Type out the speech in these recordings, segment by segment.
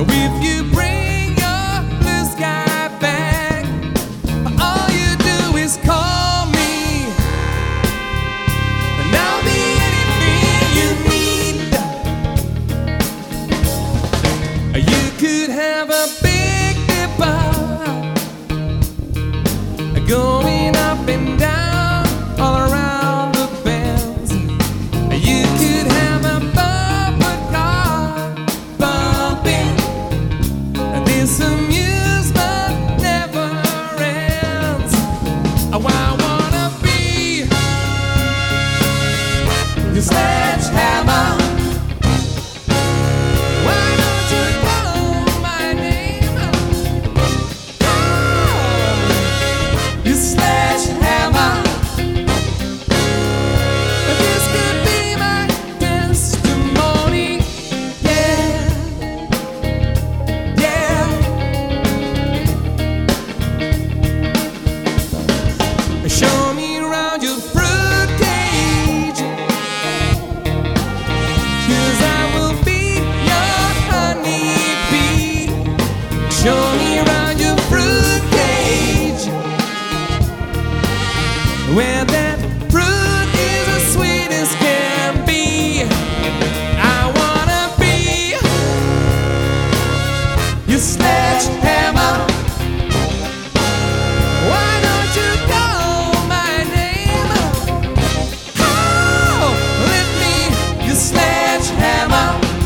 If you bring your blue sky back, all you do is call me, and I'll be anything you need. You could have a big dipper going up and down all around the bends. You could have a bumper car bumping. This amusement never ends. Oh, I wanna be your sledgehammer. Why don't you call my name? Oh, your sledgehammer. This could be my testimony. Yeah, yeah. Show me around your fruit cage, 'cause I will be your honeybee. Show me around your fruit cage, where that fruit is as sweet as can be. I wanna be your sledgehammer. Why don't you call my name? Oh, let me your sledgehammer.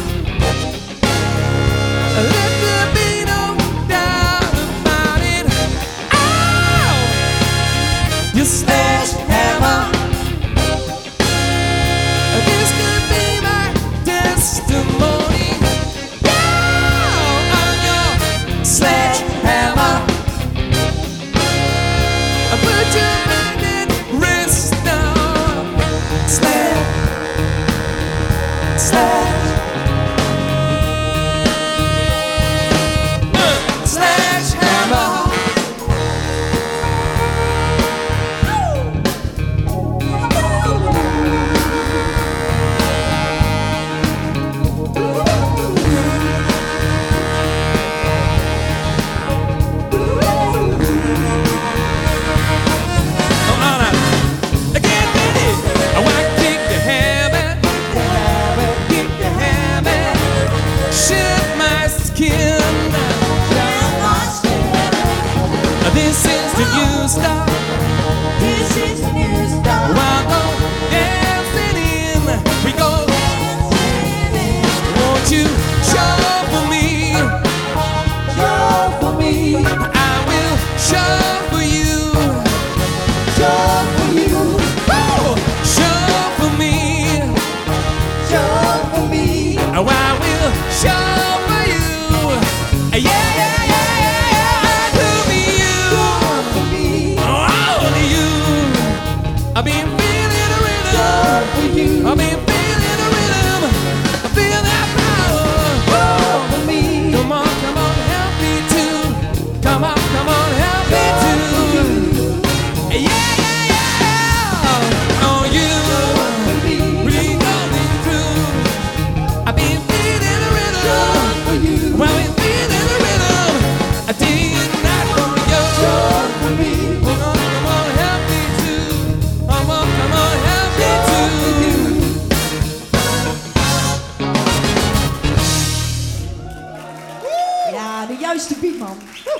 Let there be no doubt about it. Oh, your sledgehammer. This could be my testimony. Yeah, on your sledgehammer. Put your mind at rest now. Sledgehammer. This is the new start. This is the new start. While go dancing in, we go. Won't you show for me? Show for me. I will show for you. Show for you. Oh, show for me. Show for me. Oh, I will show for you. Yeah, yeah, yeah, yeah, yeah. To be you. Show for me. Oh, only you. I've been feeling the rhythm. Show for you. I've been feeling the rhythm. I feel that power. Show for me. Come on, help me too. Come on, help me too. Yeah, yeah, yeah. Oh, you. For me. Really going through. I've been feeling the rhythm. Show for you. Well, I've been feeling the rhythm. I did not for you. Show for me. Come on, help me too. Come on, help me Show for too. you. Ja, de juiste beat, man.